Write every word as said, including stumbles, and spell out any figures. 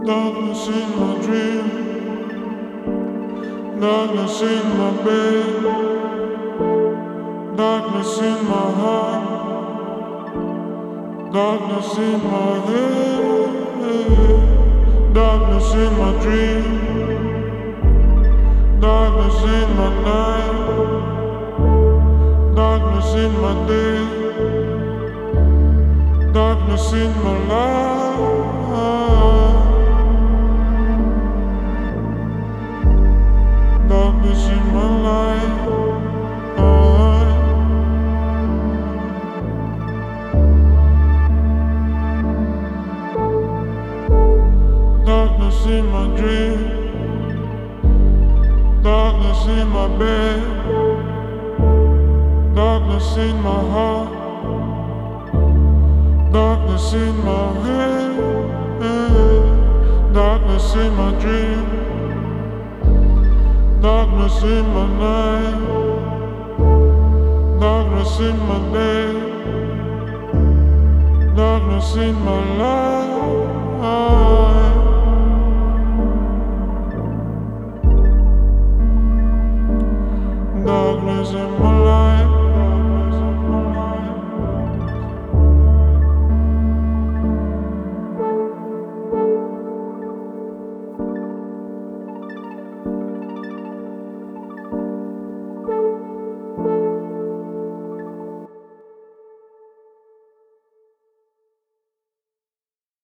Darkness in my dream, darkness in my bed, darkness in my heart, darkness in my head, darkness in my dream, darkness in my night, darkness in my day, darkness in my life. Darkness in my life, darkness in my dream, darkness in my bed, darkness in my heart, darkness in my head, darkness in my dream, darkness in my night, darkness in my day, darkness in my life.